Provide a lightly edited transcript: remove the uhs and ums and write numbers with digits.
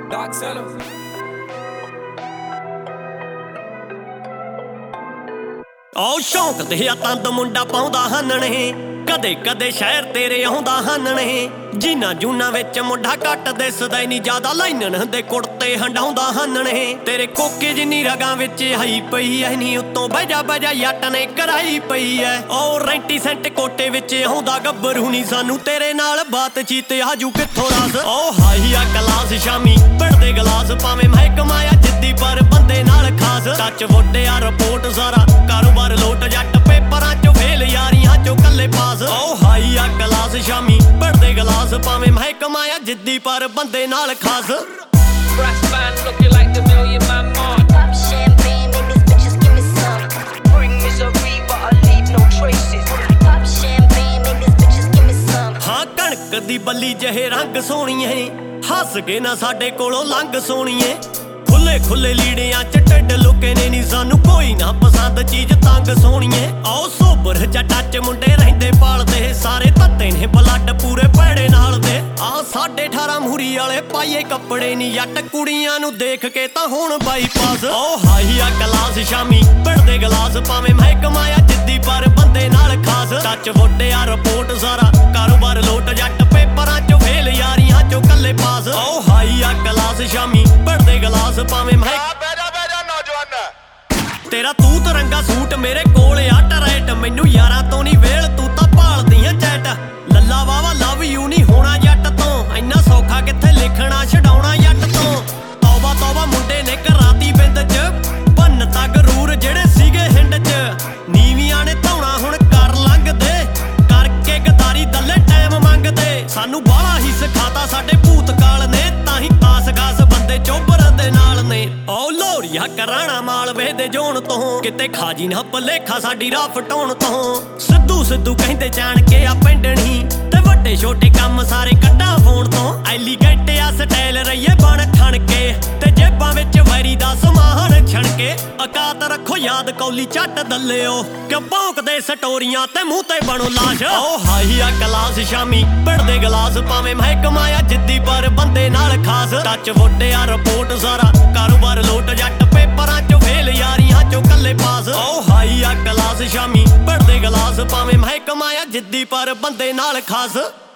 Dark Cellar. ਉਹ ਸ਼ੌਂਕ ਤੇ ਆ ਤੰਦ ਮੁੰਡਾ ਪਾਉਂਦਾ ਹਨਣੇ ਕਦੇ ਕਦੇ ਸ਼ਹਿਰ ਤੇਰੇ ਆਉਂਦਾ ਹਨਣੇ ਜੀਨਾ ਜੂਨਾ ਵਿੱਚ ਮੁੰਡਾ ਘੱਟ ਦਿਸਦਾ ਨਹੀਂ ਜ਼ਿਆਦਾ ਲਾਈਨਣ ਦੇ ਕੁੜਤੇ ਹੰਡਾਉਂਦਾ ਹਨਣੇ ਤੇਰੇ ਕੋਕੇ ਜਿੰਨੀ ਰਗਾਂ ਵਿੱਚ ਹਾਈ ਪਈ ਐ ਨਹੀਂ ਉੱਤੋਂ ਬਜਾ ਬਜਾ ਜੱਟ ਨੇ ਕਰਾਈ ਪਈ ਐ ਉਹ ਰੈਂਟੀ ਸੈਂਟ ਕੋਟੇ ਵਿੱਚ ਆਉਂਦਾ ਗੱਭਰੂ ਨਹੀਂ ਸਾਨੂੰ ਤੇਰੇ ਨਾਲ ਬਾਤਚੀਤ ਆਜੂ ਕਿੱਥੋਂ ਰਾਸ ਉਹ ਹਾਈ ਆ ਕਲਾਸ ਸ਼ਾਮੀ ਪੜਦੇ ਗਲਾਸ ਭਾਵੇਂ ਮਹਿਕਮਾ ਆ ਜਿੱਦੀ ਪਰ ਬੰਦੇ ਨਾਲ ਖਾਸ ਟੱਚ ਵੋਟਿਆ ਰਿਪੋਰਟ ਸਾਰਾ ਕਾਰੋਬਾਰ ਲੋਟ ਜੱਟ ਪੇਪਰਾਂ ਚੋਂ ਫੇਲ ਯਾਰੀਆਂ ਚੋਂ ਕੱਲੇ ਪਾਸ ਉਹ ਹਾਈ ਆ ਕਲਾਸ ਸ਼ਾਮੀ ਪੜਦੇ ਗਲਾਸ ਭਾਵੇਂ ਮਹਿਕਮਾ ਆ ਜਿੱਦੀ ਪਰ ਬੰਦੇ ਨਾਲ ਖਾਸ Brass band looking like the Million Man March. Pop champagne, make these bitches give me some. Bring misery, but I leave no traces. Pop champagne, make these bitches give me some. ਹਾਂ ਕਣਕ ਦੀ ਬੱਲੀ ਜਿਹੇ ਰੰਗ ਸੋਹਣੀਏ ਹੱਸ ਕੇ ਨਾ ਸਾਡੇ ਕੋਲੋਂ ਲੰਘ ਸੋਹਣੀਏ ਖੁੱਲੇ ਖੁੱਲੇ ਲੀੜਿਆਂ ਚ ਢਿੱਡ ਲੁਕੇ ਨੇ ਨੀ ਸਾਨੂੰ ਕੋਈ ਨਾ ਪਸੰਦ ਚੀਜ਼ ਤੰਗ ਸੋਹਣੀਏ ਆਓ ਸੋਬਰ ਜੱਟਾਂ ਚ ਮੁੰਡੇ ਰਹਿੰਦੇ ਪਾਲਦੇ ਸਾਰੇ ਧੱਤੇ ਨੇ ਬਲੱਡ ਪੂਰੇ ਪੈੜੇ ਨਾਲ ਦੇ ਆ 18.5 ਮੂਰੀ ਵਾਲੇ ਪਾਈਏ ਕੱਪੜੇ ਨੀ ਜੱਟ ਕੁੜੀਆਂ ਨੂੰ ਦੇਖ ਕੇ ਤਾਂ ਹੁਣ ਬਾਈਪਾਸ ਉਹ ਹਾਈ ਆ ਕਲਾਸ ਸ਼ਾਮੀ ਪੜਦੇ ਗਲਾਸ ਭਾਵੇਂ ਮਹਿਕਮਾ ਆ ਜਿੱਦੀ ਪਰ ਬੰਦੇ ਨਾਲ ਖਾਸ ਟੱਚ ਵੋਟਿਆ ਰਿਪੋਰਟ ਸਾਰਾ ਕਾਰੋਬਾਰ ਲੋਟ ਜੱਟ ਪੇਪਰਾਂ ਚੋਂ ਫੇਲ ਯਾਰੀਆਂ ਚੋਂ ਕੱਲੇ ਪਾਸ ਉਹ ਹਾਈ ਆ ਕਲਾਸ ਸ਼ਾਮੀ ਪੜਦੇ ਗਲਾਸ ਭਾਵੇਂ ਤੇਰਾ ਤੂੰ ਤਰੰਗਾ ਸੂਟ ਮੇਰੇ ਕੋਲ ਆ ਟਰੈਟ ਮੈਨੂੰ ਯਾਰਾਂ ਤੋਂ ਨਹੀਂ ਵੇਲ ਤੂੰ ਤਾਂ ਭਾਲਦੀ ਆ ਚੈਟ ਲੱਲਾ ਵਾਵਾ ਲਵ ਯੂ ਨਹੀਂ ਹੋਣਾ ਜੱਟ ਤੋਂ ਇੰਨਾ ਸੌਖਾ ਕਿੱਥੇ ਲਿਖਣਾ ਛਡਾਉਣਾ ਜੱਟ ਤੋਂ ਤੌਬਾ ਤੌਬਾ ਮੁੰਡੇ ਨੇ ਕਰਾਤੀ ਬਿੰਦ ਚ ਭੰਨ ਤਾਂ ਗਰੂਰ ਜਿਹੜੇ ਸੀਗੇ ਹਿੰਡ ਚ ਨੀਵੀਆਂ ਨੇ ਧੌਣਾ ਹੁਣ ਕਰ ਲੰਘਦੇ ਕਰਕੇ ਗਦਾਰੀ ਦੱਲੇ ਟਾਈਮ ਮੰਗਦੇ ਸਾਨੂੰ ਬਾਹਲਾ ਹੀ ਸਿਖਾਤਾ ਸਾਡੇ ਭੂਤਕਾਲ ਨੇ ਤਾਂ ਹੀ ਆਸ ਖਾਸ ਬੰਦੇ ਚੋਬਰ ਦੇ ਨਾਲ ਨੇ ਉਹ ਲੋਰੀਆ ਕਰਾਣਾ ਮਾਲਵੇ ਦੇ ਜੋਣ ਤੋਂ ਕਿਤੇ ਖਾਜੀ ਨਾ ਭਲੇਖਾ ਸਾਡੀ ਰਾਹ ਫਟਾਉਣ ਤੋਂ ਸਿੱਧੂ ਸਿੱਧੂ ਕਹਿੰਦੇ ਜਾਣ ਕੇ ਆ ਪਿੰਡਣੀ ਤੇ ਵੱਡੇ ਛੋਟੇ ਕੰਮ ਸਾਰੇ ਕੱਢਾਂ ਫੋਨ ਤੋਂ ਐਲੀਗੈਂਟ ਆ ਸਟਾਈਲ ਰਹੀਏ ਬਣ ਠਣ ਕੇ ਤੇ ਜੇਬਾਂ ਵਿੱਚ ਵੈਰੀ ਦਾ ਸਮਾਨ ਛਣ ਕੇ ਔਕਾਤ ਰੱਖੋ ਯਾਦ ਕੌਲੀ ਝੱਟ ਦੱਲਿਓ ਕਿ ਭੌਂਕਦੇ ਸਟੋਰੀਆਂ ਤੇ ਮੂੰਹ ਤੇ ਬਣੋ ਲਾਸ਼ ਉਹ ਹਾਈ ਆ ਕਲਾਸ ਸ਼ਾਮੀ ਪੜਦੇ ਗਲਾਸ ਭਾਵੇਂ ਮਹਿਕਮਾ ਆ ਜਿੱਦੀ ਪਰ ਬੰਦੇ ਨਾਲ ਖਾਸ ਟੱਚ ਵੋਟਿਆ ਰਿਪੋਰਟ ਸਾਰਾ ਕਾਰੋਬਾਰ ਲੋਟ ਜੱਟ ਪੇਪਰਾਂ ਚੋਂ ਫੇਲ ਯਾਰੀਆਂ ਚੋਂ ਕੱਲੇ ਪਾਸ ਉਹ ਹਾਈ ਆ ਕਲਾਸ ਸ਼ਾਮੀ ਪੜਦੇ ਗਲਾਸ ਭਾਵੇਂ ਮਹਿਕਮਾ ਆ ਜਿੱਦੀ ਪਰ ਬੰਦੇ ਨਾਲ ਖਾਸ